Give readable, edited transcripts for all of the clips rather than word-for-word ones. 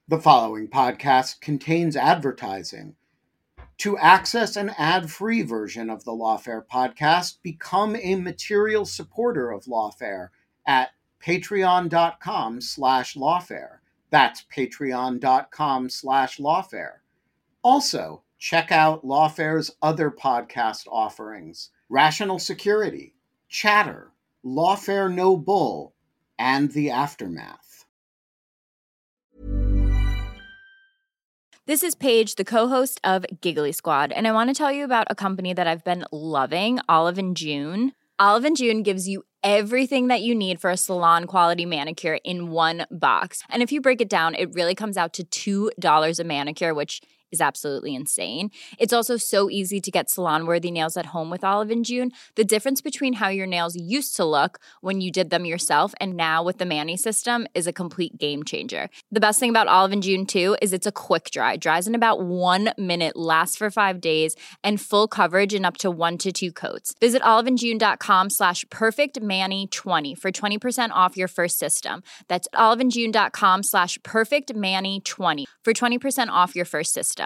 The following podcast contains advertising. To access an ad-free version of the Lawfare podcast, become a material supporter of Lawfare at patreon.com/lawfare. That's patreon.com/lawfare. Also, check out Lawfare's other podcast offerings: Rational Security, Chatter, Lawfare No Bull, and The Aftermath. This is Paige, the co-host of Giggly Squad, and I want to tell you about a company that I've been loving, Olive & June. Olive & June gives you everything that you need for a salon-quality manicure in one box. And if you break it down, it really comes out to $2 a manicure, which is absolutely insane. It's also so easy to get salon-worthy nails at home with Olive & June. The difference between how your nails used to look when you did them yourself and now with the Mani system is a complete game changer. The best thing about Olive & June, too, is it's a quick dry. Dries in about 1 minute, lasts for 5 days, and full coverage in up to 1 to 2 coats. Visit oliveandjune.com/perfectmani20 for 20% off your first system. That's oliveandjune.com/perfectmani20 for 20% off your first system.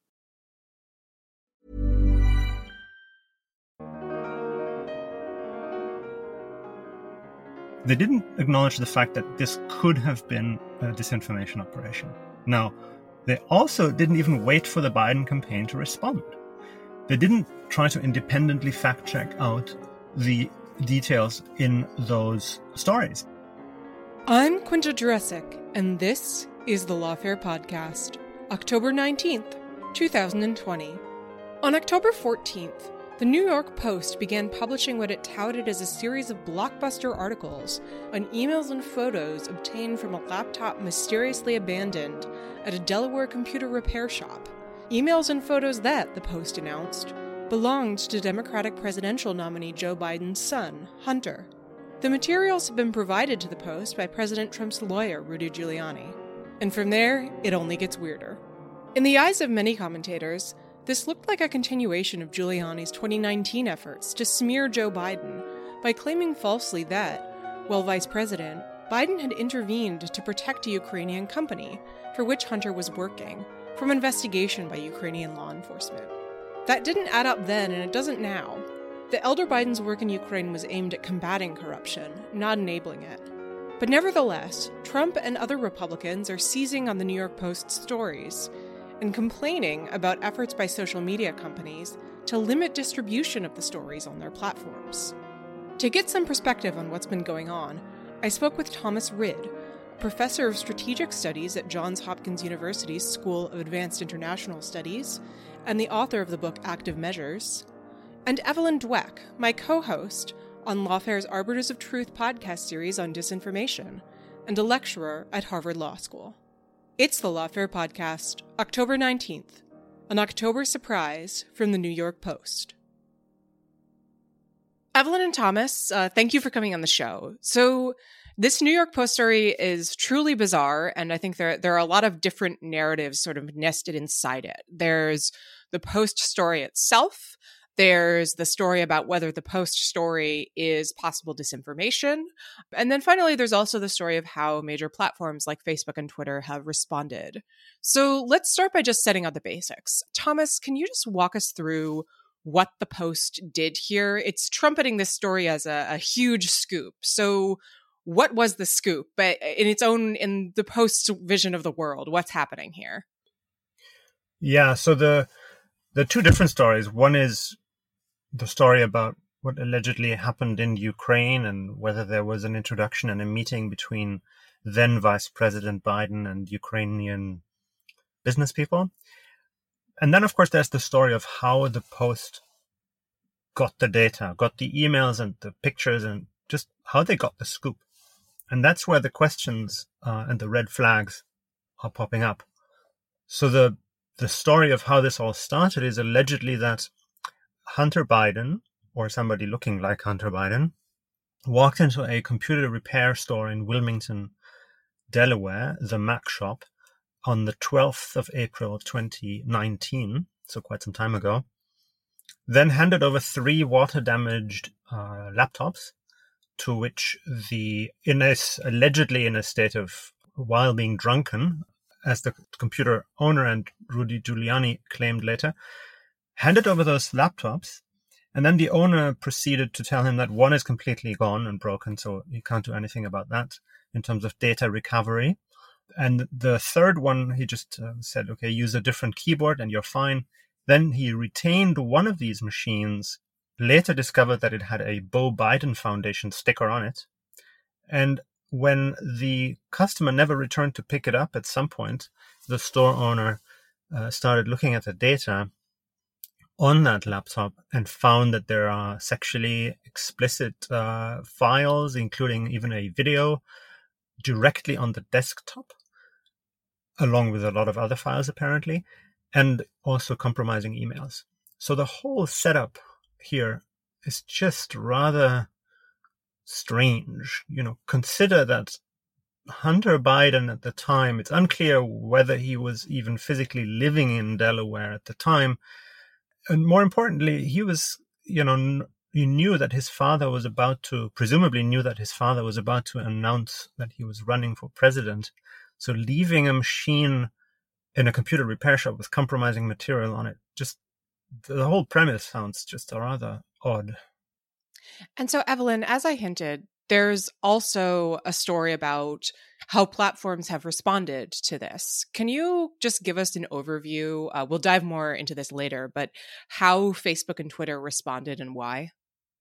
They didn't acknowledge the fact that this could have been a disinformation operation. Now, they also didn't even wait for the Biden campaign to respond. They didn't try to independently fact-check out the details in those stories. I'm Quinta Jurecic, and this is the Lawfare Podcast, October 19th, 2020. On October 14th, the New York Post began publishing what it touted as a series of blockbuster articles on emails and photos obtained from a laptop mysteriously abandoned at a Delaware computer repair shop. Emails and photos that, the Post announced, belonged to Democratic presidential nominee Joe Biden's son, Hunter. The materials have been provided to the Post by President Trump's lawyer, Rudy Giuliani. And from there, it only gets weirder. In the eyes of many commentators, this looked like a continuation of Giuliani's 2019 efforts to smear Joe Biden by claiming falsely that, while vice president, Biden had intervened to protect a Ukrainian company for which Hunter was working from investigation by Ukrainian law enforcement. That didn't add up then, and it doesn't now. The elder Biden's work in Ukraine was aimed at combating corruption, not enabling it. But nevertheless, Trump and other Republicans are seizing on the New York Post's stories and complaining about efforts by social media companies to limit distribution of the stories on their platforms. To get some perspective on what's been going on, I spoke with Thomas Rid, a professor of strategic studies at Johns Hopkins University's School of Advanced International Studies and the author of the book Active Measures, and Evelyn Dweck, my co-host on Lawfare's Arbiters of Truth podcast series on disinformation and a lecturer at Harvard Law School. It's the Lawfare Podcast, October 19th, an October surprise from the New York Post. Evelyn and Thomas, thank you for coming on the show. So this New York Post story is truly bizarre, and I think there are a lot of different narratives sort of nested inside it. There's the Post story itself. There's the story about whether the Post story is possible disinformation. And then finally, there's also the story of how major platforms like Facebook and Twitter have responded. So let's start by just setting out the basics. Thomas, can you just walk us through what the Post did here? It's trumpeting this story as a huge scoop. So what was the scoop? But in the Post's vision of the world, what's happening here? Yeah, so the two different stories. One is the story about what allegedly happened in Ukraine and whether there was an introduction and a meeting between then Vice President Biden and Ukrainian business people. And then, of course, there's the story of how the Post got the data, got the emails and the pictures, and just how they got the scoop. And that's where the questions and the red flags are popping up. So the story of how this all started is allegedly that Hunter Biden, or somebody looking like Hunter Biden, walked into a computer repair store in Wilmington, Delaware, the Mac shop, on the 12th of April 2019, so quite some time ago, then handed over 3 water-damaged laptops, to which allegedly in a state of, while being drunken, as the computer owner and Rudy Giuliani claimed later, handed over those laptops. And then the owner proceeded to tell him that one is completely gone and broken, so he can't do anything about that in terms of data recovery. And the third one, he just said, okay, use a different keyboard and you're fine. Then he retained one of these machines, later discovered that it had a Beau Biden Foundation sticker on it. And when the customer never returned to pick it up at some point, the store owner started looking at the data on that laptop and found that there are sexually explicit files, including even a video, directly on the desktop, along with a lot of other files apparently, and also compromising emails. So the whole setup here is just rather strange. Consider that Hunter Biden at the time, it's unclear whether he was even physically living in Delaware at the time. And more importantly, he was, he knew that his father was presumably knew that his father was about to announce that he was running for president. So leaving a machine in a computer repair shop with compromising material on it, just the whole premise sounds just rather odd. And so, Evelyn, as I hinted, there's also a story about how platforms have responded to this. Can you just give us an overview? We'll dive more into this later, but how Facebook and Twitter responded and why?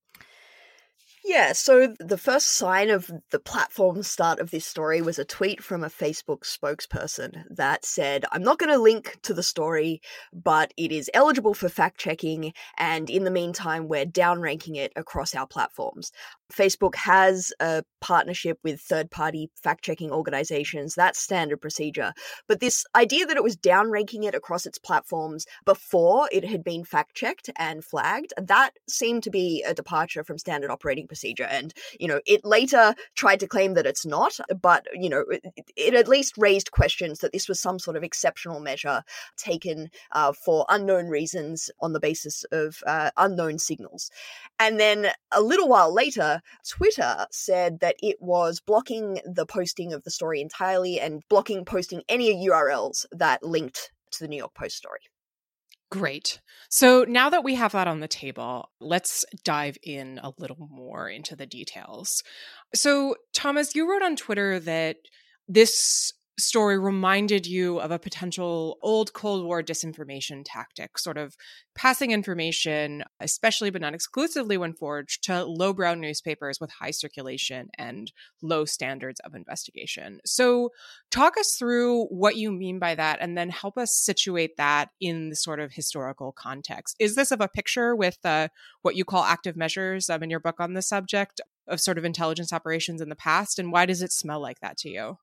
Yeah, so the first sign of the platform start of this story was a tweet from a Facebook spokesperson that said, I'm not going to link to the story, but it is eligible for fact-checking, and in the meantime, we're downranking it across our platforms. Facebook has a partnership with third-party fact-checking organizations. That's standard procedure. But this idea that it was downranking it across its platforms before it had been fact-checked and flagged, that seemed to be a departure from standard operating procedure. And, it later tried to claim that it's not, but, it at least raised questions that this was some sort of exceptional measure taken for unknown reasons on the basis of unknown signals. And then a little while later, Twitter said that it was blocking the posting of the story entirely and blocking posting any URLs that linked to the New York Post story. Great. So now that we have that on the table, let's dive in a little more into the details. So, Thomas, you wrote on Twitter that this story reminded you of a potential old Cold War disinformation tactic, sort of passing information, especially but not exclusively when forged, to lowbrow newspapers with high circulation and low standards of investigation. So talk us through what you mean by that, and then help us situate that in the sort of historical context. Is this of a picture with what you call active measures in your book on the subject of sort of intelligence operations in the past? And why does it smell like that to you?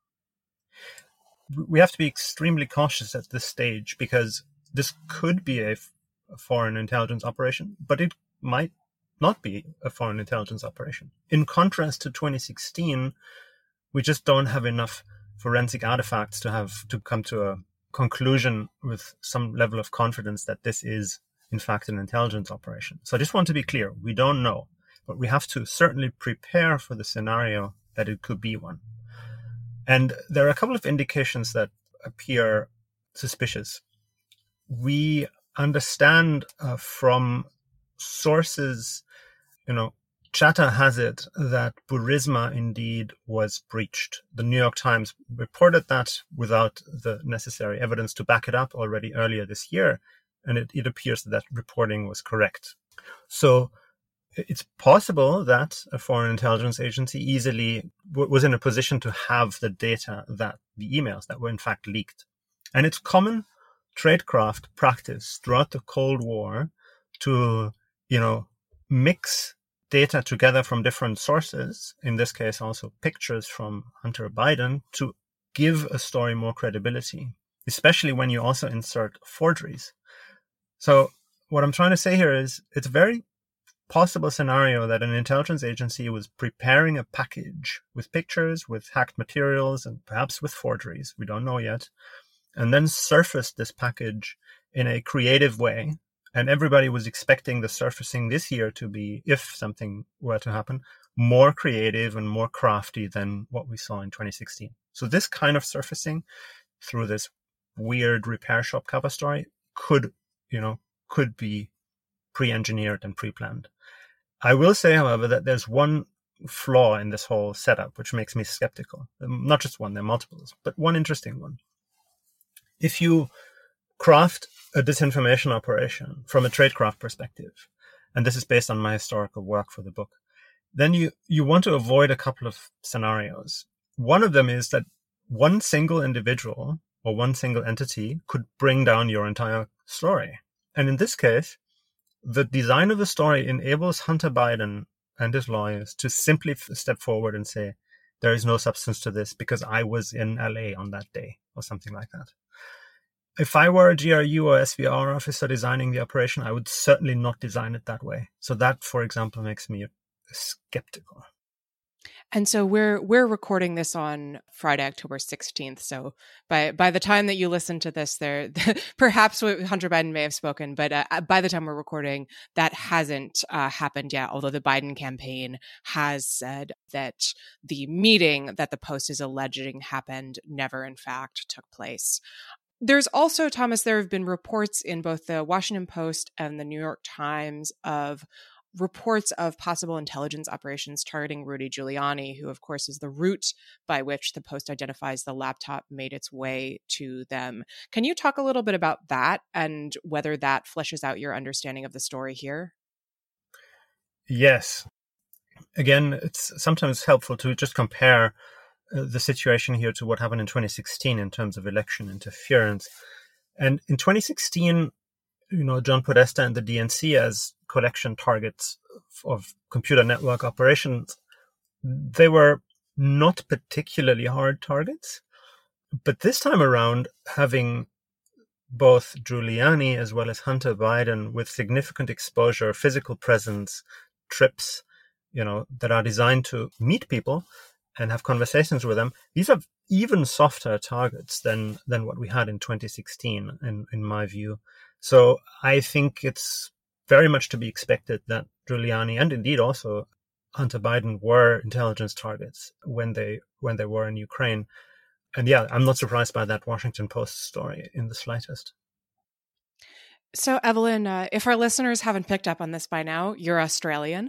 We have to be extremely cautious at this stage because this could be a foreign intelligence operation, but it might not be a foreign intelligence operation. In contrast to 2016, we just don't have enough forensic artifacts to come to a conclusion with some level of confidence that this is, in fact, an intelligence operation. So I just want to be clear. We don't know, but we have to certainly prepare for the scenario that it could be one. And there are a couple of indications that appear suspicious. We understand from sources, chatter has it that Burisma indeed was breached. The New York Times reported that without the necessary evidence to back it up already earlier this year, and it appears that reporting was correct. So it's possible that a foreign intelligence agency easily was in a position to have the data, that the emails that were in fact leaked. And it's common tradecraft practice throughout the Cold War to, mix data together from different sources, in this case also pictures from Hunter Biden, to give a story more credibility, especially when you also insert forgeries. So what I'm trying to say here is it's very possible scenario that an intelligence agency was preparing a package with pictures, with hacked materials, and perhaps with forgeries, we don't know yet, and then surfaced this package in a creative way. And everybody was expecting the surfacing this year to be, if something were to happen, more creative and more crafty than what we saw in 2016. So this kind of surfacing through this weird repair shop cover story could be pre-engineered and pre-planned. I will say, however, that there's one flaw in this whole setup which makes me skeptical. Not just one, there are multiples, but one interesting one. If you craft a disinformation operation from a tradecraft perspective, and this is based on my historical work for the book, then you want to avoid a couple of scenarios. One of them is that one single individual or one single entity could bring down your entire story. And in this case, the design of the story enables Hunter Biden and his lawyers to simply step forward and say, there is no substance to this because I was in LA on that day, or something like that. If I were a GRU or SVR officer designing the operation, I would certainly not design it that way. So that, for example, makes me skeptical. And so we're recording this on Friday, October 16th. So by the time that you listen to this, perhaps Hunter Biden may have spoken, but by the time we're recording, that hasn't happened yet. Although the Biden campaign has said that the meeting that the Post is alleging happened never, in fact, took place. There's also, Thomas, there have been reports in both the Washington Post and the New York Times of reports of possible intelligence operations targeting Rudy Giuliani, who, of course, is the route by which the Post identifies the laptop made its way to them. Can you talk a little bit about that and whether that fleshes out your understanding of the story here? Yes. Again, it's sometimes helpful to just compare the situation here to what happened in 2016 in terms of election interference. And in 2016, John Podesta and the DNC as collection targets of computer network operations, they were not particularly hard targets. But this time around, having both Giuliani as well as Hunter Biden with significant exposure, physical presence, trips, that are designed to meet people and have conversations with them, these are even softer targets than what we had in 2016, in my view. So I think it's very much to be expected that Giuliani and indeed also Hunter Biden were intelligence targets when they were in Ukraine. And yeah, I'm not surprised by that Washington Post story in the slightest. So, Evelyn, if our listeners haven't picked up on this by now, you're Australian.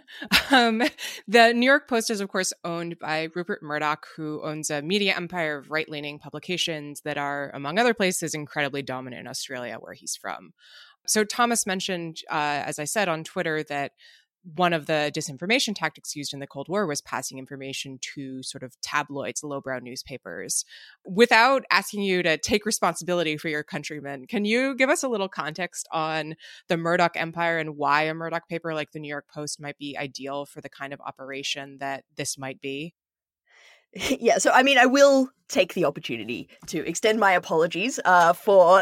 The New York Post is, of course, owned by Rupert Murdoch, who owns a media empire of right-leaning publications that are, among other places, incredibly dominant in Australia, where he's from. So Thomas mentioned, as I said on Twitter, that one of the disinformation tactics used in the Cold War was passing information to sort of tabloids, lowbrow newspapers. Without asking you to take responsibility for your countrymen, can you give us a little context on the Murdoch empire and why a Murdoch paper like the New York Post might be ideal for the kind of operation that this might be? Yeah, so I will take the opportunity to extend my apologies for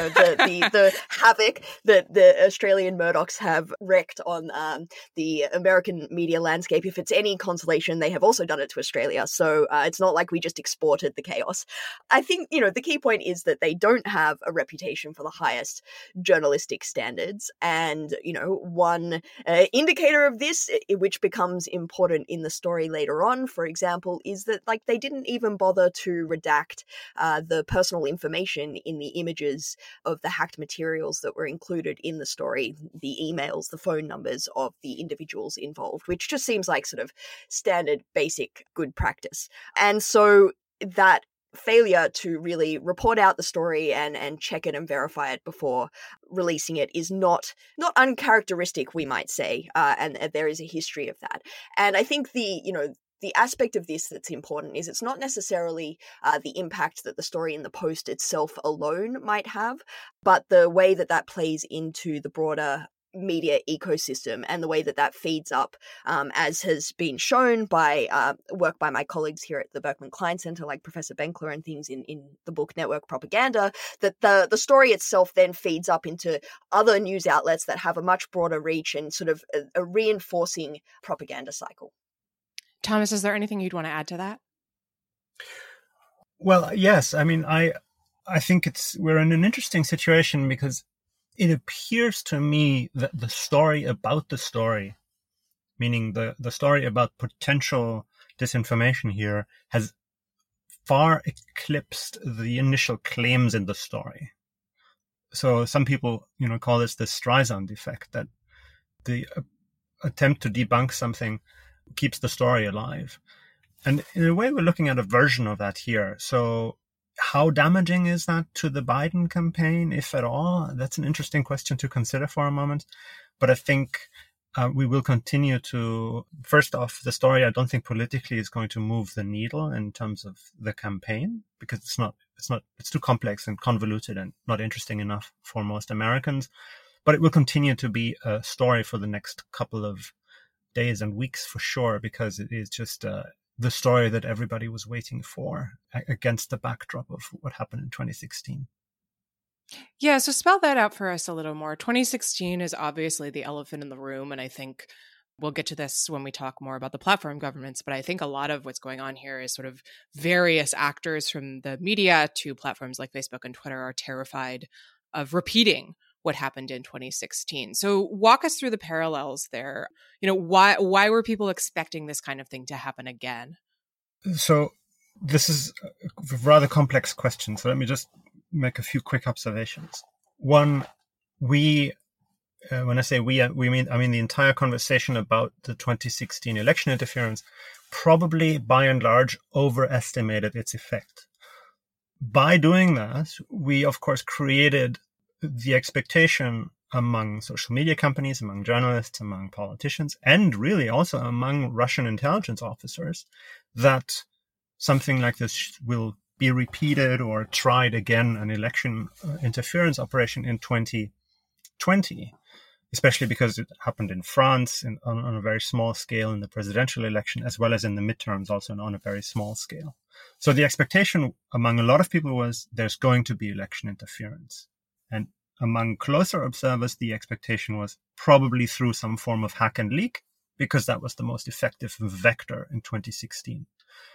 the havoc that the Australian Murdochs have wreaked on the American media landscape. If it's any consolation, they have also done it to Australia, so it's not like we just exported the chaos. I think the key point is that they don't have a reputation for the highest journalistic standards, and one indicator of this, which becomes important in the story later on, for example, is that they didn't even bother to redact the personal information in the images of the hacked materials that were included in the story, the emails, the phone numbers of the individuals involved, which just seems like sort of standard, basic, good practice. And so that failure to really report out the story and check it and verify it before releasing it is not uncharacteristic, we might say, and there is a history of that. And I think the aspect of this that's important is it's not necessarily the impact that the story in the Post itself alone might have, but the way that plays into the broader media ecosystem and the way that feeds up, as has been shown by work by my colleagues here at the Berkman Klein Center, like Professor Benkler and things in the book Network Propaganda, that the story itself then feeds up into other news outlets that have a much broader reach and sort of a reinforcing propaganda cycle. Thomas, is there anything you'd want to add to that? Well, yes. I think we're in an interesting situation because it appears to me that the story about the story, meaning the story about potential disinformation here, has far eclipsed the initial claims in the story. So some people, call this the Streisand effect, that the attempt to debunk something keeps the story alive. And in a way, we're looking at a version of that here. So how damaging is that to the Biden campaign, if at all? That's an interesting question to consider for a moment. But I think we will continue to, first off, the story, I don't think politically is going to move the needle in terms of the campaign, because it's too complex and convoluted and not interesting enough for most Americans. But it will continue to be a story for the next couple of days and weeks for sure, because it is just the story that everybody was waiting for against the backdrop of what happened in 2016. Yeah, so spell that out for us a little more. 2016 is obviously the elephant in the room, and I think we'll get to this when we talk more about the platform governments, but I think a lot of what's going on here is sort of various actors from the media to platforms like Facebook and Twitter are terrified of repeating what happened in 2016. So walk us through the parallels there. Why were people expecting this kind of thing to happen again? So this is a rather complex question. So let me just make a few quick observations. One, when I say we, I mean the entire conversation about the 2016 election interference probably by and large overestimated its effect. By doing that, we of course created the expectation among social media companies, among journalists, among politicians, and really also among Russian intelligence officers that something like this will be repeated or tried again, an election interference operation in 2020, especially because it happened in France on a very small scale in the presidential election, as well as in the midterms, also on a very small scale. So the expectation among a lot of people was there's going to be election interference. And among closer observers, the expectation was probably through some form of hack and leak, because that was the most effective vector in 2016.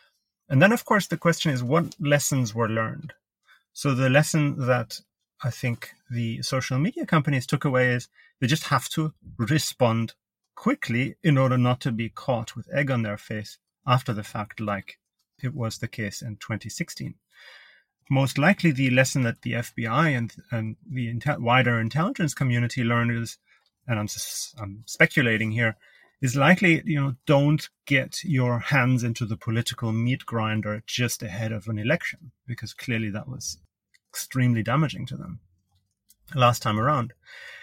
And then, of course, the question is what lessons were learned. So the lesson that I think the social media companies took away is they just have to respond quickly in order not to be caught with egg on their face after the fact, like it was the case in 2016. Most likely the lesson that the FBI and the wider intelligence community learned is, and I'm speculating here, is likely, don't get your hands into the political meat grinder just ahead of an election, because clearly that was extremely damaging to them last time around.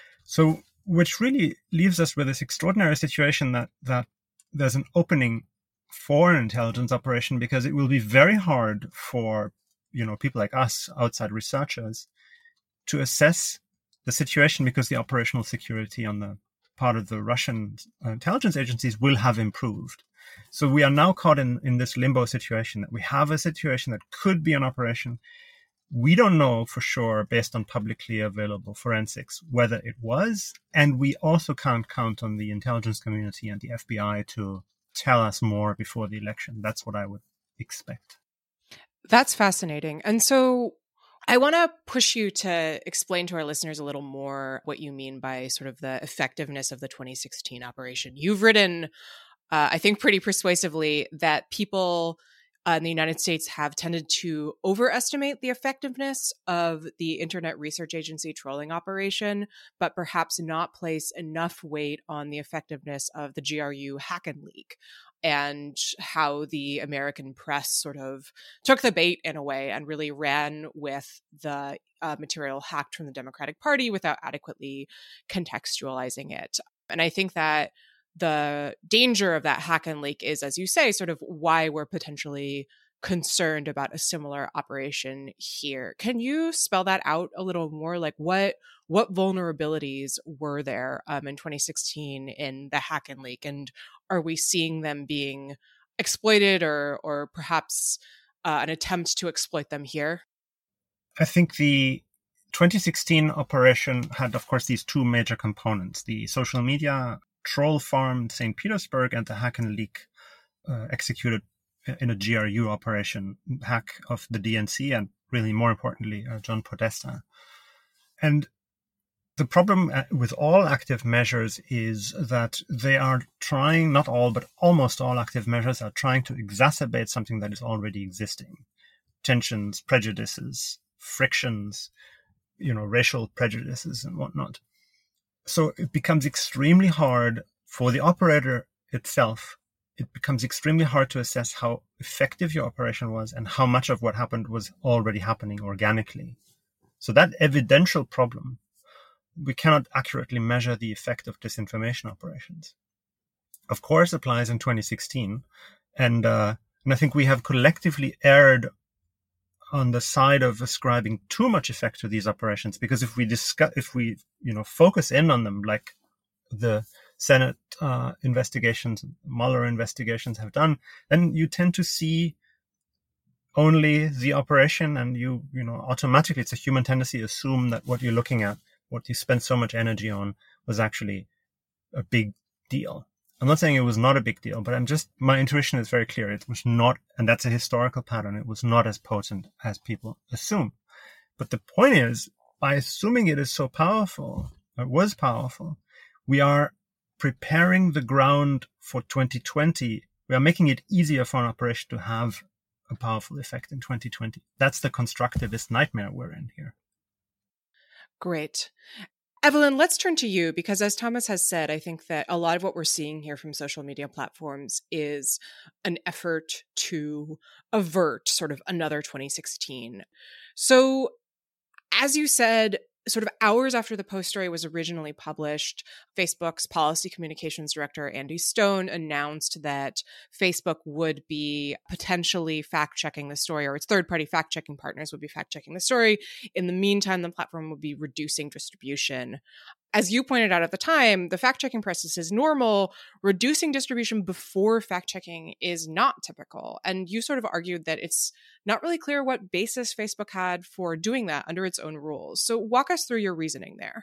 So, which really leaves us with this extraordinary situation that there's an opening for an intelligence operation, because it will be very hard for, people like us, outside researchers, to assess the situation, because the operational security on the part of the Russian intelligence agencies will have improved. So we are now caught in this limbo situation, that we have a situation that could be an operation. We don't know for sure, based on publicly available forensics, whether it was. And we also can't count on the intelligence community and the FBI to tell us more before the election. That's what I would expect. That's fascinating. And so I want to push you to explain to our listeners a little more what you mean by sort of the effectiveness of the 2016 operation. You've written, I think pretty persuasively, that people in the United States have tended to overestimate the effectiveness of the Internet Research Agency trolling operation, but perhaps not place enough weight on the effectiveness of the GRU hack and leak, and how the American press sort of took the bait in a way and really ran with the material hacked from the Democratic Party without adequately contextualizing it. And I think that the danger of that hack and leak is, as you say, sort of why we're potentially concerned about a similar operation here. Can you spell that out a little more? Like what vulnerabilities were there in 2016 in the hack and leak? And are we seeing them being exploited or perhaps an attempt to exploit them here? I think the 2016 operation had, of course, these two major components: the social media troll farm in St. Petersburg and the hack and leak executed in a GRU operation, hack of the DNC and really more importantly, John Podesta. And the problem with all active measures is that they are trying, not all, but almost all active measures are trying to exacerbate something that is already existing. tensions, prejudices, frictions, racial prejudices and whatnot. So it becomes extremely hard for the operator itself. It becomes extremely hard to assess how effective your operation was and how much of what happened was already happening organically. So that evidential problem, we cannot accurately measure the effect of disinformation operations. Of course, applies in 2016. And I think we have collectively erred on the side of ascribing too much effect to these operations, because if we focus in on them like the Senate investigations, Mueller investigations have done, then you tend to see only the operation, and automatically, it's a human tendency to assume that what you're looking at, what you spent so much energy on, was actually a big deal. I'm not saying it was not a big deal, but my intuition is very clear. It was not, and that's a historical pattern. It was not as potent as people assume. But the point is, by assuming it is so powerful, it was powerful, we are preparing the ground for 2020. We are making it easier for an operation to have a powerful effect in 2020. That's the constructivist nightmare we're in here. Great. Evelyn, let's turn to you, because as Thomas has said, I think that a lot of what we're seeing here from social media platforms is an effort to avert sort of another 2016. So, as you said, sort of hours after the Post story was originally published, Facebook's policy communications director, Andy Stone, announced that Facebook would be potentially fact-checking the story, or its third-party fact-checking partners would be fact-checking the story. In the meantime, the platform would be reducing distribution. As you pointed out at the time, the fact-checking process is normal. Reducing distribution before fact-checking is not typical. And you sort of argued that it's not really clear what basis Facebook had for doing that under its own rules. So walk us through your reasoning there.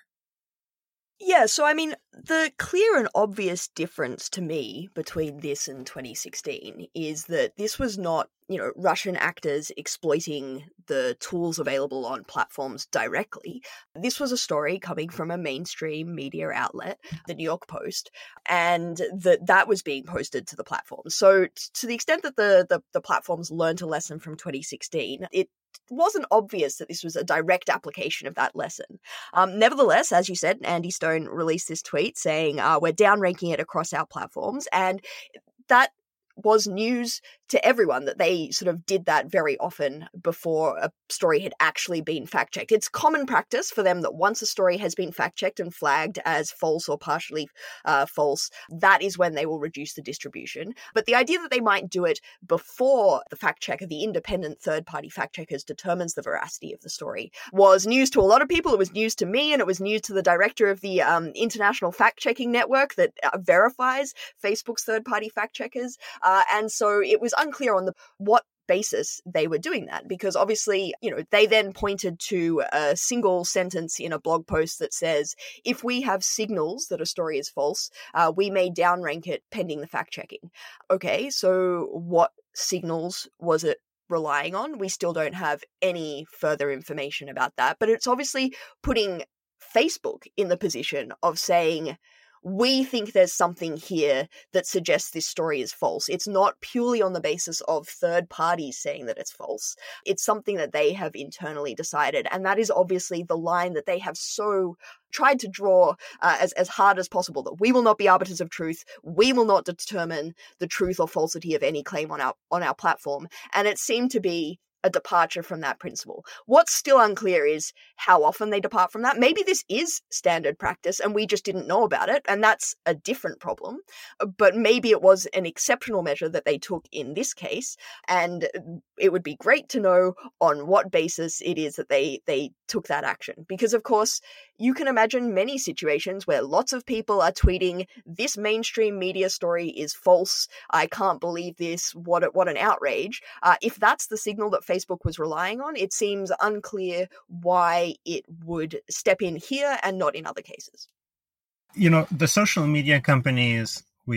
Yeah, so I mean, the clear and obvious difference to me between this and 2016 is that this was not, Russian actors exploiting the tools available on platforms directly. This was a story coming from a mainstream media outlet, the New York Post, and that was being posted to the platform. So to the extent that the platforms learned a lesson from 2016, it wasn't obvious that this was a direct application of that lesson. Nevertheless, as you said, Andy Stone released this tweet saying, we're downranking it across our platforms, and that was news to everyone that they sort of did that very often before a story had actually been fact-checked. It's common practice for them that once a story has been fact-checked and flagged as false or partially false, that is when they will reduce the distribution. But the idea that they might do it before the fact-checker, the independent third-party fact-checkers, determines the veracity of the story was news to a lot of people. It was news to me, and it was news to the director of the International Fact-Checking Network that verifies Facebook's third-party fact-checkers. And so it was unclear on what basis they were doing that, because obviously, they then pointed to a single sentence in a blog post that says, if we have signals that a story is false, we may downrank it pending the fact-checking. Okay, so what signals was it relying on? We still don't have any further information about that, but it's obviously putting Facebook in the position of saying, we think there's something here that suggests this story is false. It's not purely on the basis of third parties saying that it's false. It's something that they have internally decided. And that is obviously the line that they have so tried to draw as hard as possible, that we will not be arbiters of truth. We will not determine the truth or falsity of any claim on our platform. And it seemed to be a departure from that principle. What's still unclear is how often they depart from that. Maybe this is standard practice and we just didn't know about it, and that's a different problem. But maybe it was an exceptional measure that they took in this case, and it would be great to know on what basis it is that they took that action. Because, of course, you can imagine many situations where lots of people are tweeting, this mainstream media story is false, I can't believe this, what an outrage. If that's the signal that Facebook was relying on, it seems unclear why it would step in here and not in other cases. The social media companies, we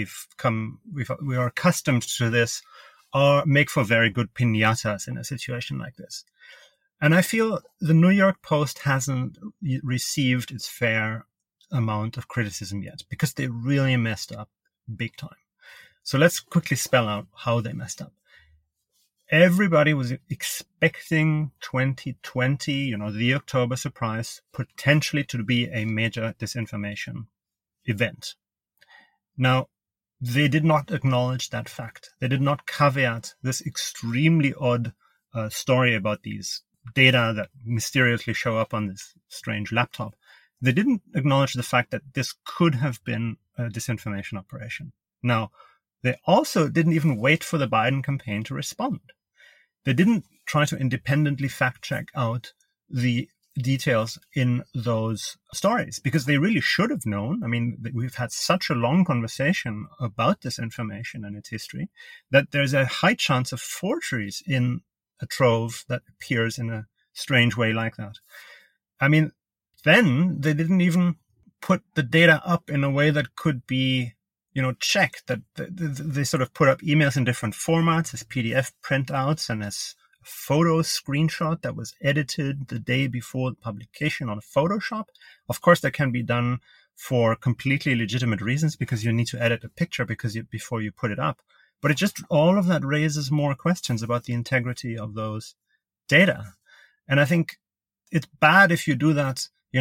are accustomed to this, make for very good piñatas in a situation like this. And I feel the New York Post hasn't received its fair amount of criticism yet, because they really messed up big time. So let's quickly spell out how they messed up. everybody was expecting 2020, the October surprise, potentially to be a major disinformation event. Now, they did not acknowledge that fact. They did not caveat this extremely odd story about these data that mysteriously show up on this strange laptop. They didn't acknowledge the fact that this could have been a disinformation operation. Now, they also didn't even wait for the Biden campaign to respond. They didn't try to independently fact-check out the details in those stories because they really should have known. I mean, we've had such a long conversation about this information and its history that there's a high chance of forgeries in a trove that appears in a strange way like that. I mean, then they didn't even put the data up in a way that could be, checked. That they sort of put up emails in different formats as PDF printouts and as a photo screenshot that was edited the day before the publication on Photoshop. Of course, that can be done for completely legitimate reasons because you need to edit a picture before you put it up. But all of that raises more questions about the integrity of those data. And I think it's bad if you do that, in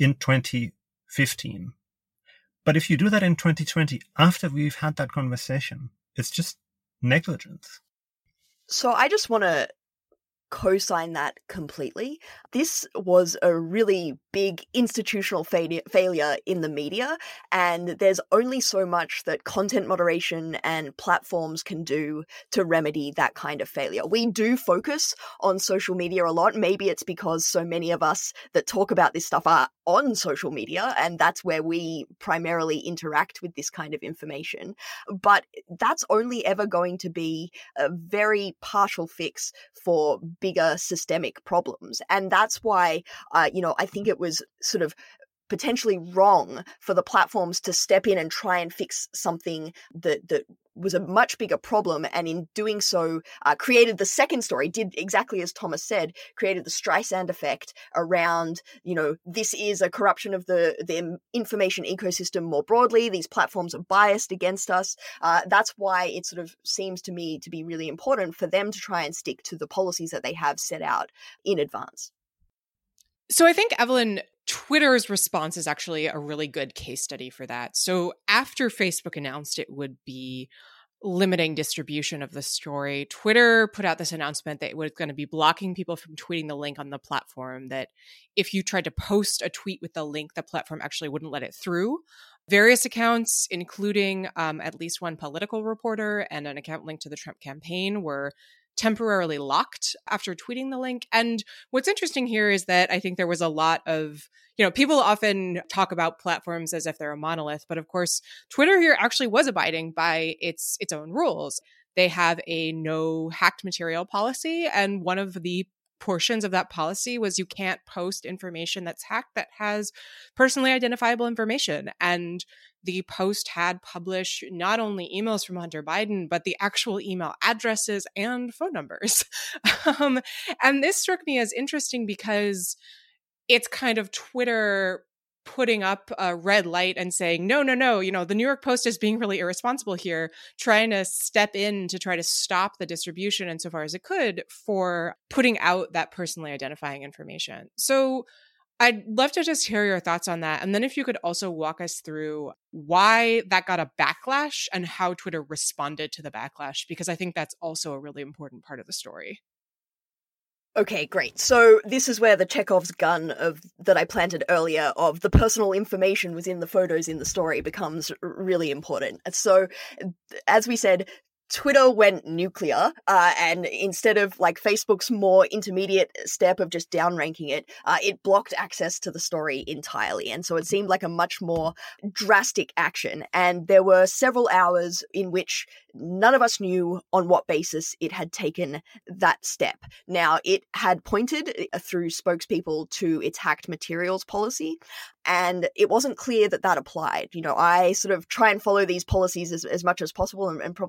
2015. But if you do that in 2020, after we've had that conversation, it's just negligence. So I just want to co-sign that completely. This was a really big institutional failure in the media, and there's only so much that content moderation and platforms can do to remedy that kind of failure. We do focus on social media a lot. Maybe it's because so many of us that talk about this stuff are on social media, and that's where we primarily interact with this kind of information. But that's only ever going to be a very partial fix for bigger systemic problems. And that's why, I think it was sort of potentially wrong for the platforms to step in and try and fix something that was a much bigger problem, and in doing so created the second story, did exactly as Thomas said, created the Streisand effect around, this is a corruption of the information ecosystem more broadly. These platforms are biased against us. That's why it sort of seems to me to be really important for them to try and stick to the policies that they have set out in advance. So I think, Evelyn, Twitter's response is actually a really good case study for that. So after Facebook announced it would be limiting distribution of the story, Twitter put out this announcement that it was going to be blocking people from tweeting the link on the platform, that if you tried to post a tweet with the link, the platform actually wouldn't let it through. Various accounts, including at least one political reporter and an account linked to the Trump campaign, were temporarily locked after tweeting the link. And what's interesting here is that I think there was a lot of, people often talk about platforms as if they're a monolith, but of course, Twitter here actually was abiding by its own rules. They have a no hacked material policy, and one of the portions of that policy was you can't post information that's hacked that has personally identifiable information. And the post had published not only emails from Hunter Biden, but the actual email addresses and phone numbers. And this struck me as interesting because it's kind of Twitter putting up a red light and saying, no, the New York Post is being really irresponsible here, trying to step in to try to stop the distribution insofar as it could for putting out that personally identifying information. So I'd love to just hear your thoughts on that. And then if you could also walk us through why that got a backlash and how Twitter responded to the backlash, because I think that's also a really important part of the story. Okay, great. So this is where the Chekhov's gun that I planted earlier of the personal information was in the photos in the story becomes really important. So as we said, Twitter went nuclear, and instead of like Facebook's more intermediate step of just downranking it, it blocked access to the story entirely. And so it seemed like a much more drastic action. And there were several hours in which none of us knew on what basis it had taken that step. Now, it had pointed through spokespeople to its hacked materials policy, and it wasn't clear that applied. I sort of try and follow these policies as much as possible and probably know them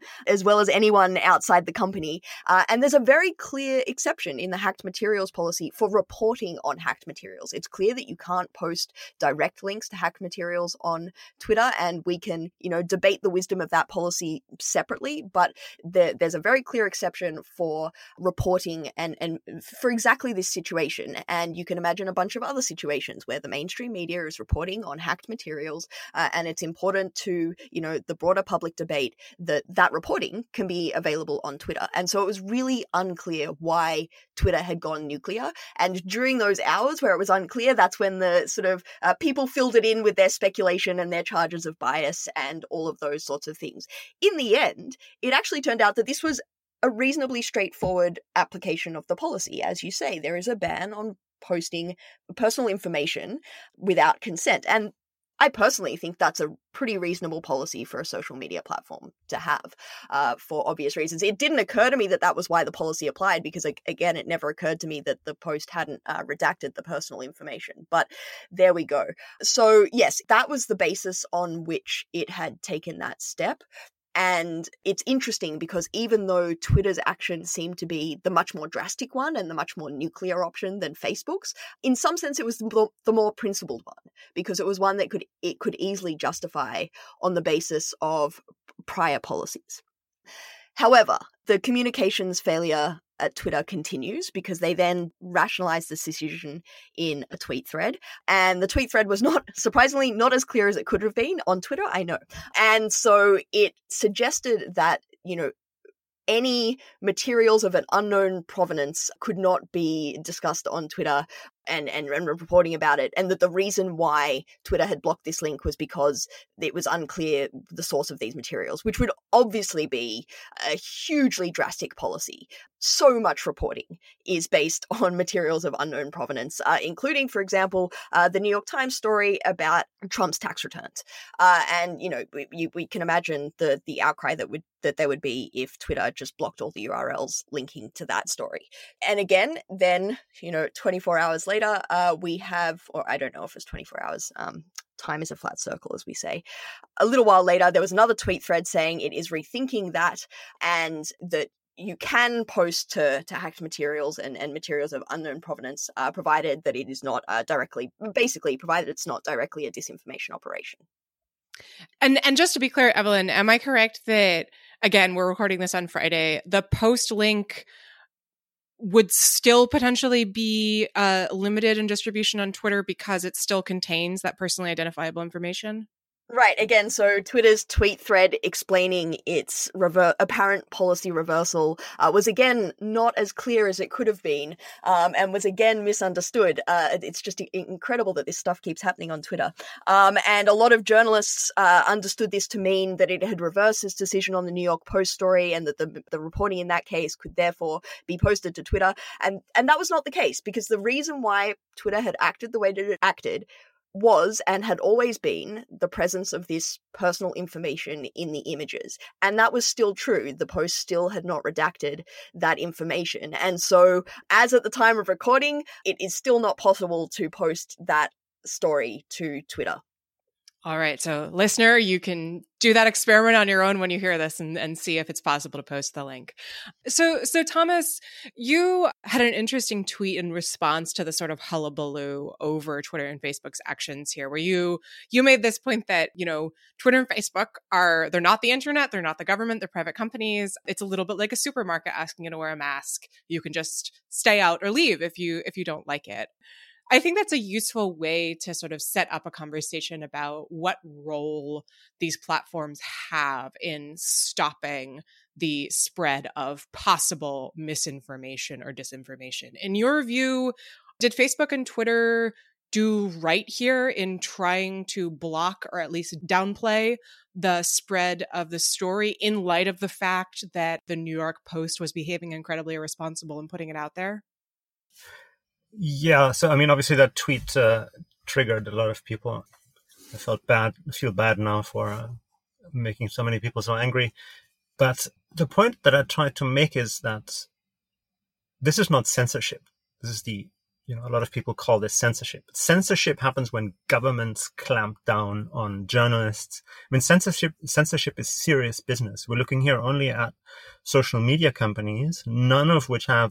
as well as anyone outside the company. And there's a very clear exception in the hacked materials policy for reporting on hacked materials. It's clear that you can't post direct links to hacked materials on Twitter, and we can, debate the wisdom of that policy separately, but there's a very clear exception for reporting and for exactly this situation. And you can imagine a bunch of other situations where the mainstream media is reporting on hacked materials, and it's important to, the broader public debate that reporting can be available on Twitter. And so it was really unclear why Twitter had gone nuclear. And during those hours where it was unclear, that's when the sort of people filled it in with their speculation and their charges of bias and all of those sorts of things. In the end, it actually turned out that this was a reasonably straightforward application of the policy. As you say, there is a ban on posting personal information without consent. And I personally think that's a pretty reasonable policy for a social media platform to have, for obvious reasons. It didn't occur to me that was why the policy applied, because, again, it never occurred to me that the post hadn't redacted the personal information. But there we go. So, yes, that was the basis on which it had taken that step. And it's interesting because even though Twitter's action seemed to be the much more drastic one and the much more nuclear option than Facebook's, in some sense it was the more principled one, because it was one that it could easily justify on the basis of prior policies. However, the communications failure at Twitter continues, because they then rationalized this decision in a tweet thread. And the tweet thread was surprisingly not as clear as it could have been on Twitter, I know. And so it suggested that, any materials of an unknown provenance could not be discussed on Twitter and reporting about it, and that the reason why Twitter had blocked this link was because it was unclear the source of these materials, which would obviously be a hugely drastic policy. So much reporting is based on materials of unknown provenance, including, for example, the New York Times story about Trump's tax returns. And, we can imagine the outcry that there would be if Twitter just blocked all the URLs linking to that story. And again, then, 24 hours later, we have, or I don't know if it's 24 hours, time is a flat circle, as we say. A little while later, there was another tweet thread saying it is rethinking that, and that you can post to hacked materials and materials of unknown provenance, provided that it is not provided it's not directly a disinformation operation. And just to be clear, Evelyn, am I correct that, again, we're recording this on Friday, the post link would still potentially be limited in distribution on Twitter because it still contains that personally identifiable information? Right. Again, so Twitter's tweet thread explaining its apparent policy reversal was, again, not as clear as it could have been, and was, again, misunderstood. It's just incredible that this stuff keeps happening on Twitter. And a lot of journalists understood this to mean that it had reversed its decision on the New York Post story, and that the reporting in that case could therefore be posted to Twitter. And that was not the case, because the reason why Twitter had acted the way that it acted was and had always been the presence of this personal information in the images. And that was still true. The post still had not redacted that information. And so, as at the time of recording, it is still not possible to post that story to Twitter. All right. So, listener, you can do that experiment on your own when you hear this and see if it's possible to post the link. So Thomas, you had an interesting tweet in response to the sort of hullabaloo over Twitter and Facebook's actions here, where you made this point that, Twitter and Facebook they're not the internet, they're not the government, they're private companies. It's a little bit like a supermarket asking you to wear a mask. You can just stay out or leave if you don't like it. I think that's a useful way to sort of set up a conversation about what role these platforms have in stopping the spread of possible misinformation or disinformation. In your view, did Facebook and Twitter do right here in trying to block or at least downplay the spread of the story in light of the fact that the New York Post was behaving incredibly irresponsible and putting it out there? Yeah, so obviously that tweet triggered a lot of people. I feel bad now for making so many people so angry. But the point that I tried to make is that this is not censorship. This is the a lot of people call this censorship. Censorship happens when governments clamp down on journalists. I mean, censorship is serious business. We're looking here only at social media companies, none of which have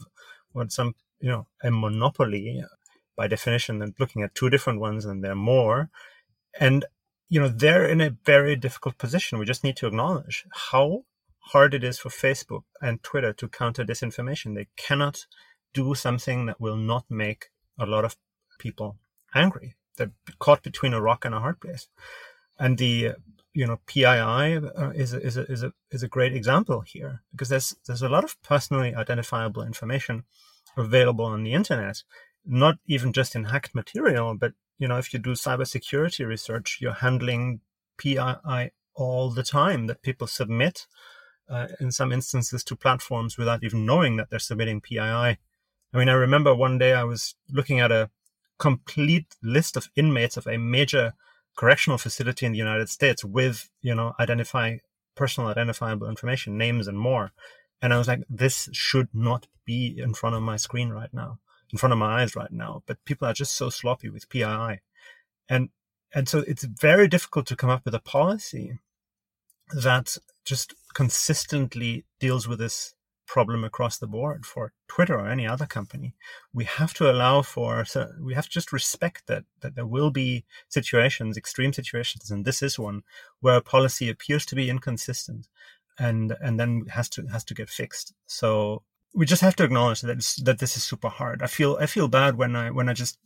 a monopoly by definition, and looking at two different ones, and there are more. And, they're in a very difficult position. We just need to acknowledge how hard it is for Facebook and Twitter to counter disinformation. They cannot do something that will not make a lot of people angry. They're caught between a rock and a hard place. And the PII is a great example here, because there's a lot of personally identifiable information available on the internet, not even just in hacked material, but if you do cybersecurity research, you're handling PII all the time that people submit in some instances to platforms without even knowing that they're submitting PII. I mean, I remember one day I was looking at a complete list of inmates of a major correctional facility in the United States with, personal identifiable information, names and more. And I was like, this should not be in front of my screen right now, in front of my eyes right now. But people are just so sloppy with PII. And so it's very difficult to come up with a policy that just consistently deals with this problem across the board for Twitter or any other company. We have to we have to just respect that there will be situations, extreme situations, and this is one, where a policy appears to be inconsistent and then has to get fixed. So we just have to acknowledge that this is super hard. I feel bad when I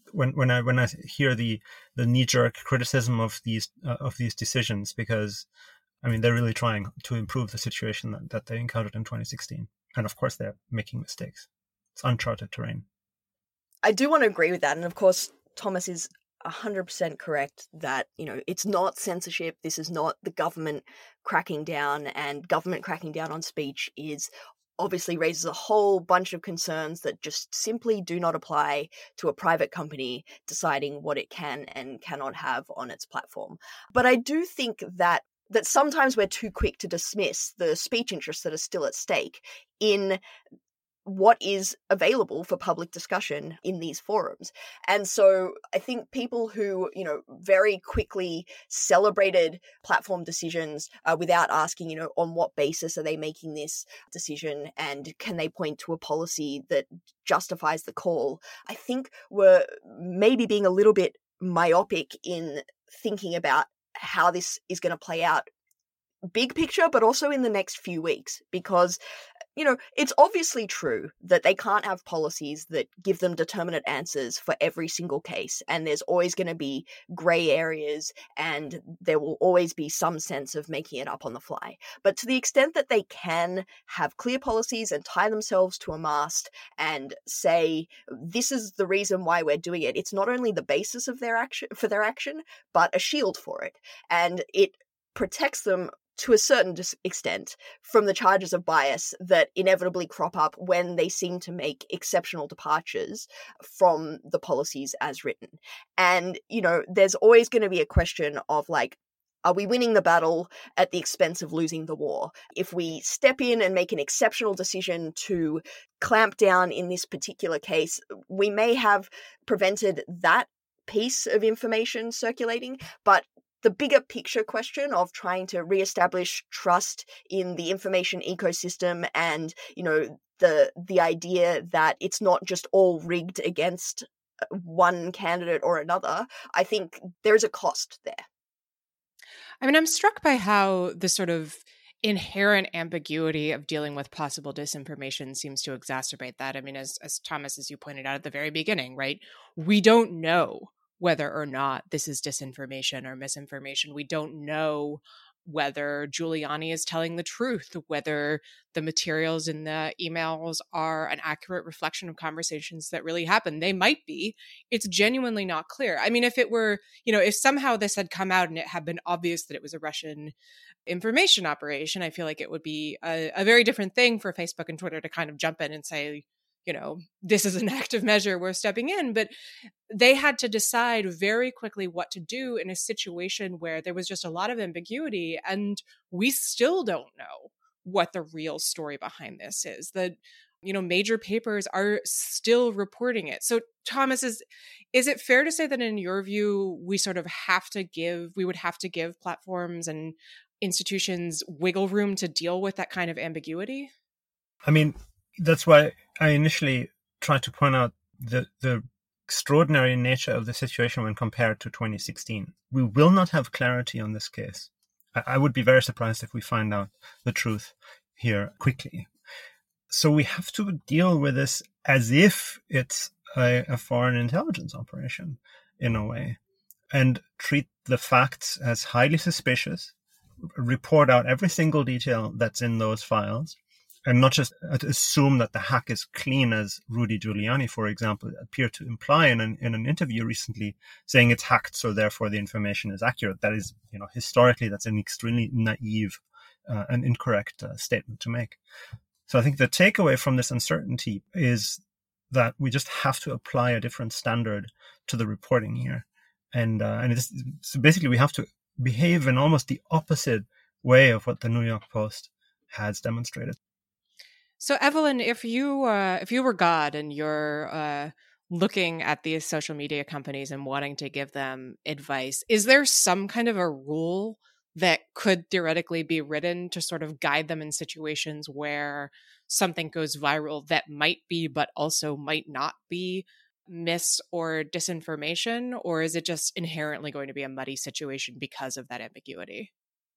hear the knee-jerk criticism of these decisions, because I mean, they're really trying to improve the situation that they encountered in 2016. And of course, they're making mistakes. It's uncharted terrain. I do want to agree with that. And of course, Thomas is 100% correct that, it's not censorship. This is not the government cracking down, and government cracking down on speech is obviously raises a whole bunch of concerns that just simply do not apply to a private company deciding what it can and cannot have on its platform. But I do think that sometimes we're too quick to dismiss the speech interests that are still at stake in what is available for public discussion in these forums. And so I think people who, very quickly celebrated platform decisions without asking, on what basis are they making this decision, and can they point to a policy that justifies the call, I think were maybe being a little bit myopic in thinking about how this is going to play out big picture, but also in the next few weeks, because it's obviously true that they can't have policies that give them determinate answers for every single case, and there's always going to be gray areas, and there will always be some sense of making it up on the fly. But to the extent that they can have clear policies and tie themselves to a mast and say, this is the reason why we're doing it, it's not only the basis of their action, but a shield for it. And it protects them to a certain extent from the charges of bias that inevitably crop up when they seem to make exceptional departures from the policies as written. And, there's always going to be a question of are we winning the battle at the expense of losing the war? If we step in and make an exceptional decision to clamp down in this particular case, we may have prevented that piece of information circulating, but the bigger picture question of trying to reestablish trust in the information ecosystem and, the idea that it's not just all rigged against one candidate or another, I think there's a cost there. I mean, I'm struck by how the sort of inherent ambiguity of dealing with possible disinformation seems to exacerbate that. I mean, as Thomas, as you pointed out at the very beginning, right? We don't know whether or not this is disinformation or misinformation. We don't know whether Giuliani is telling the truth, whether the materials in the emails are an accurate reflection of conversations that really happened. They might be. It's genuinely not clear. I mean, if it were, if somehow this had come out and it had been obvious that it was a Russian information operation, I feel like it would be a very different thing for Facebook and Twitter to kind of jump in and say, this is an active measure, we're stepping in. But they had to decide very quickly what to do in a situation where there was just a lot of ambiguity, and we still don't know what the real story behind this is. That major papers are still reporting it. So Thomas, is it fair to say that in your view, we would have to give platforms and institutions wiggle room to deal with that kind of ambiguity? I mean, that's why I initially tried to point out the extraordinary nature of the situation when compared to 2016. We will not have clarity on this case. I would be very surprised if we find out the truth here quickly. So we have to deal with this as if it's a foreign intelligence operation in a way, and treat the facts as highly suspicious, report out every single detail that's in those files, and not just assume that the hack is clean, as Rudy Giuliani, for example, appeared to imply in an interview recently, saying it's hacked, so therefore the information is accurate. That is, historically, that's an extremely naive and incorrect statement to make. So I think the takeaway from this uncertainty is that we just have to apply a different standard to the reporting here. And so basically we have to behave in almost the opposite way of what the New York Post has demonstrated. So Evelyn, if you were God and you're looking at these social media companies and wanting to give them advice, is there some kind of a rule that could theoretically be written to sort of guide them in situations where something goes viral that might be, but also might not be mis or disinformation? Or is it just inherently going to be a muddy situation because of that ambiguity?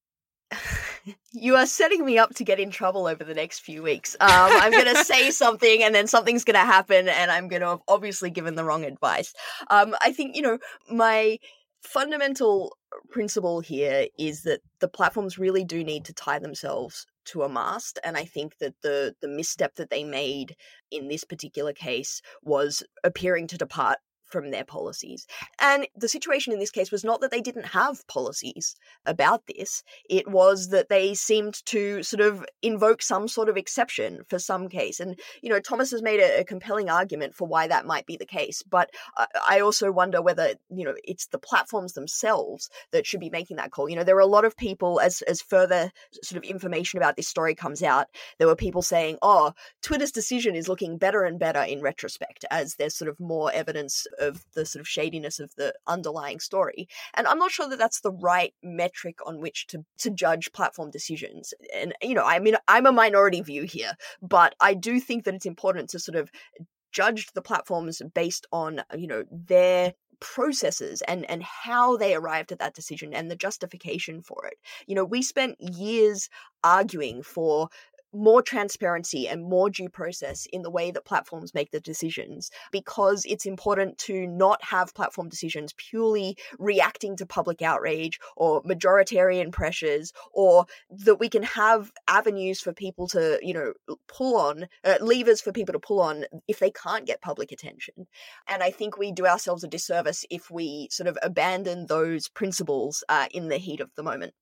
You are setting me up to get in trouble over the next few weeks. I'm going to say something and then something's going to happen and I'm going to have obviously given the wrong advice. I think, my fundamental principle here is that the platforms really do need to tie themselves to a mast. And I think that the misstep that they made in this particular case was appearing to depart from their policies. And the situation in this case was not that they didn't have policies about this. It was that they seemed to sort of invoke some sort of exception for some case. And, Thomas has made a compelling argument for why that might be the case. But I also wonder whether, it's the platforms themselves that should be making that call. There are a lot of people, as further sort of information about this story comes out, there were people saying, Twitter's decision is looking better and better in retrospect as there's sort of more evidence of the sort of shadiness of the underlying story. And I'm not sure that that's the right metric on which to judge platform decisions. And, I'm a minority view here, but I do think that it's important to sort of judge the platforms based on, their processes and how they arrived at that decision and the justification for it. We spent years arguing for more transparency and more due process in the way that platforms make the decisions, because it's important to not have platform decisions purely reacting to public outrage or majoritarian pressures, or that we can have avenues for people to, pull on, levers for people to pull on if they can't get public attention. And I think we do ourselves a disservice if we sort of abandon those principles in the heat of the moment.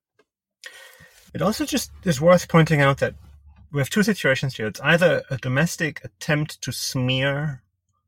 It also just is worth pointing out that we have two situations here. It's either a domestic attempt to smear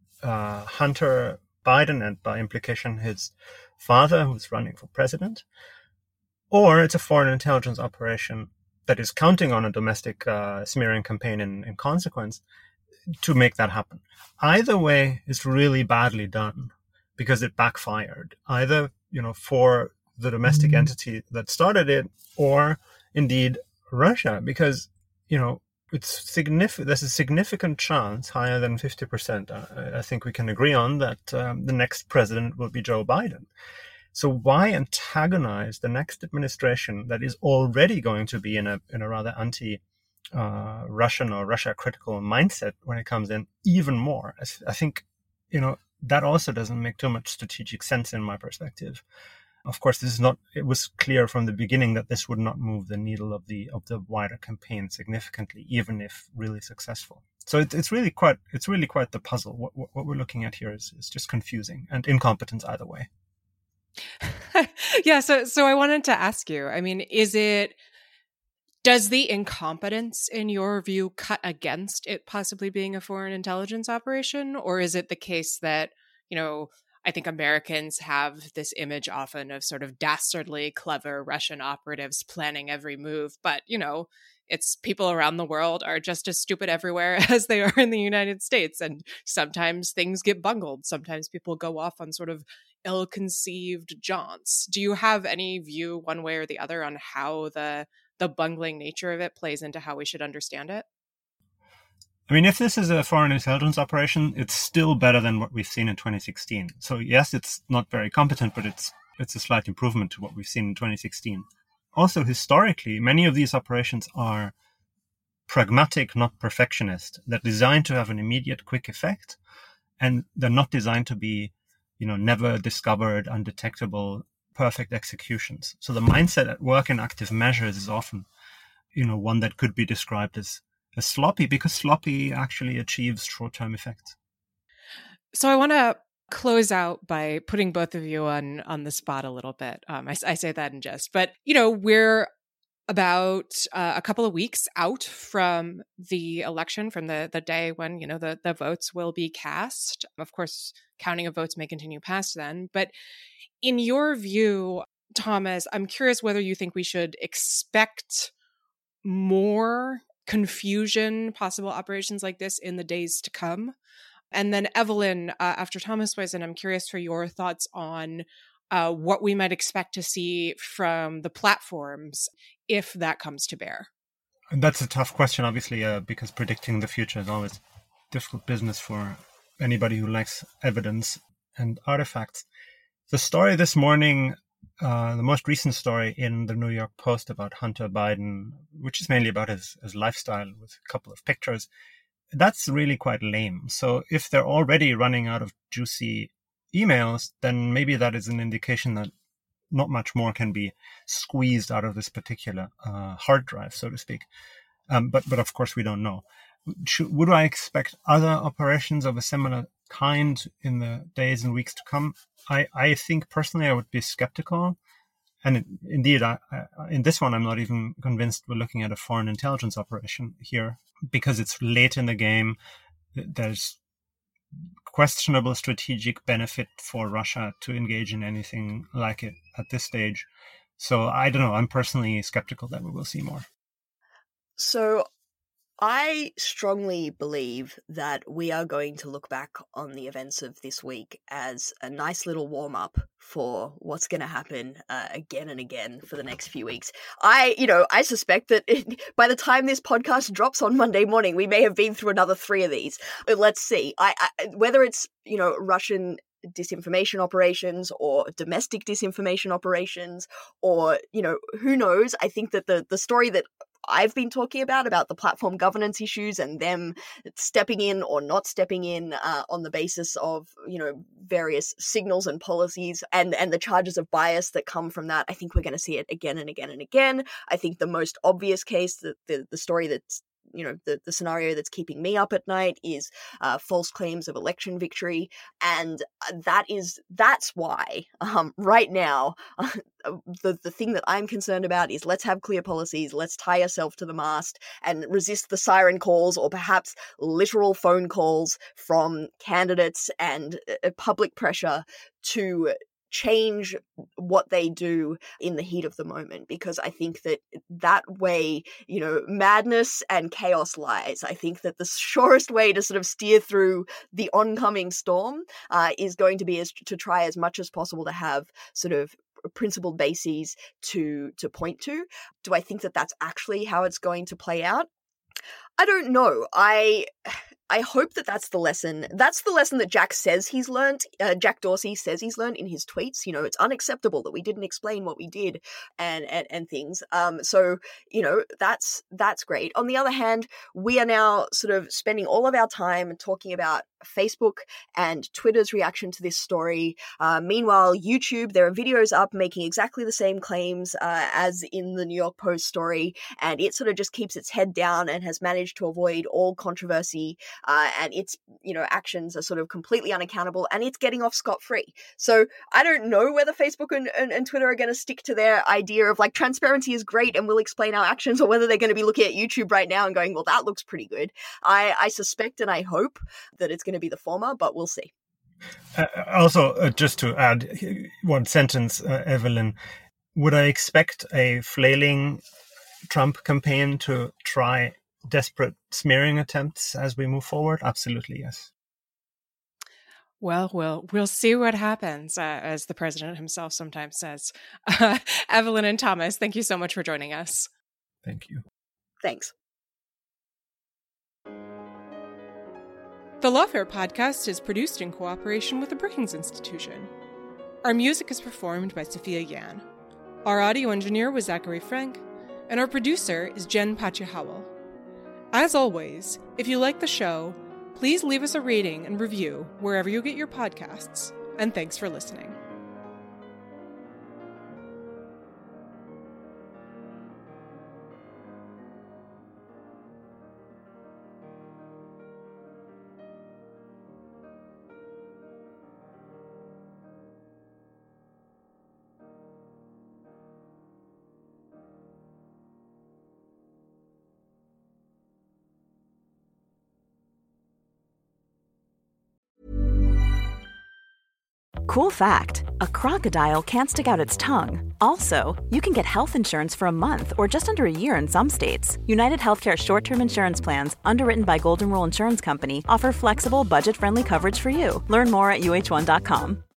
Hunter Biden and by implication his father, who's running for president, or it's a foreign intelligence operation that is counting on a domestic smearing campaign in consequence to make that happen. Either way is really badly done because it backfired, either for the domestic entity that started it or indeed Russia, because it's significant. There's a significant chance, higher than 50%. I think we can agree on that the next president will be Joe Biden. So why antagonize the next administration that is already going to be in a rather anti-Russian or Russia critical mindset when it comes in even more? I think that also doesn't make too much strategic sense in my perspective. Of course, it was clear from the beginning that this would not move the needle of the wider campaign significantly, even if really successful. So it's really quite the puzzle. What we're looking at here is just confusing and incompetent either way. Yeah. So I wanted to ask you, I mean, does the incompetence in your view cut against it possibly being a foreign intelligence operation? Or is it the case that, I think Americans have this image often of sort of dastardly clever Russian operatives planning every move. But, It's people around the world are just as stupid everywhere as they are in the United States. And sometimes things get bungled. Sometimes people go off on sort of ill-conceived jaunts. Do you have any view one way or the other on how the bungling nature of it plays into how we should understand it? I mean, if this is a foreign intelligence operation, it's still better than what we've seen in 2016. So yes, it's not very competent, but it's a slight improvement to what we've seen in 2016. Also, historically, many of these operations are pragmatic, not perfectionist. They're designed to have an immediate, quick effect, and they're not designed to be, never discovered, undetectable, perfect executions. So the mindset at work in active measures is often, one that could be described as sloppy, because sloppy actually achieves short-term effects. So I want to close out by putting both of you on the spot a little bit. I say that in jest, but we're about a couple of weeks out from the election, from the day when the votes will be cast. Of course, counting of votes may continue past then, but in your view, Thomas, I'm curious whether you think we should expect more confusion, possible operations like this in the days to come. And then Evelyn, after Thomas weighs in, I'm curious for your thoughts on what we might expect to see from the platforms if that comes to bear. And that's a tough question, obviously, because predicting the future is always difficult business for anybody who likes evidence and artifacts. The story this morning, the most recent story in the New York Post about Hunter Biden, which is mainly about his lifestyle with a couple of pictures, that's really quite lame. So if they're already running out of juicy emails, then maybe that is an indication that not much more can be squeezed out of this particular hard drive, so to speak. But of course, we don't know. Would I expect other operations of a similar kind in the days and weeks to come? I think personally I would be skeptical. And indeed, in this one, I'm not even convinced we're looking at a foreign intelligence operation here, because it's late in the game. There's questionable strategic benefit for Russia to engage in anything like it at this stage. So I don't know. I'm personally skeptical that we will see more. So I strongly believe that we are going to look back on the events of this week as a nice little warm-up for what's going to happen again and again for the next few weeks. I suspect that by the time this podcast drops on Monday morning, we may have been through another 3 of these. But let's see. Whether it's, Russian disinformation operations or domestic disinformation operations, or, who knows? I think that the story that I've been talking about the platform governance issues and them stepping in or not stepping in on the basis of, various signals and policies and the charges of bias that come from that. I think we're going to see it again and again and again. I think the most obvious case, the story that's the scenario that's keeping me up at night is false claims of election victory. And that's why right now, the thing that I'm concerned about is let's have clear policies, let's tie ourselves to the mast and resist the siren calls or perhaps literal phone calls from candidates and public pressure to change what they do in the heat of the moment, because I think that way, madness and chaos lies. I think that the surest way to sort of steer through the oncoming storm is going to be to try as much as possible to have sort of principled bases to point to. Do I think that that's actually how it's going to play out? I don't know. I hope that that's the lesson. That's the lesson that Jack says he's learned. Jack Dorsey says he's learned in his tweets. It's unacceptable that we didn't explain what we did and things. So that's great. On the other hand, we are now sort of spending all of our time talking about Facebook and Twitter's reaction to this story. Meanwhile, YouTube, there are videos up making exactly the same claims as in the New York Post story, and it sort of just keeps its head down and has managed to avoid all controversy. And its actions are sort of completely unaccountable, and it's getting off scot-free. So I don't know whether Facebook and Twitter are going to stick to their idea of like transparency is great and we'll explain our actions, or whether they're going to be looking at YouTube right now and going, well, that looks pretty good. I suspect and I hope that it's going to be the former, but we'll see. Also, just to add one sentence, Evelyn, would I expect a flailing Trump campaign to try desperate smearing attempts as we move forward? Absolutely, yes. Well, we'll see what happens, as the president himself sometimes says. Evelyn and Thomas, thank you so much for joining us. Thank you. Thanks. The Lawfare podcast is produced in cooperation with the Brookings Institution. Our music is performed by Sophia Yan. Our audio engineer was Zachary Frank, and our producer is Jen Pachi-Howell. As always, if you like the show, please leave us a rating and review wherever you get your podcasts, and thanks for listening. Cool fact, a crocodile can't stick out its tongue. Also, you can get health insurance for a month or just under a year in some states. United Healthcare short-term insurance plans, underwritten by Golden Rule Insurance Company, offer flexible, budget-friendly coverage for you. Learn more at uh1.com.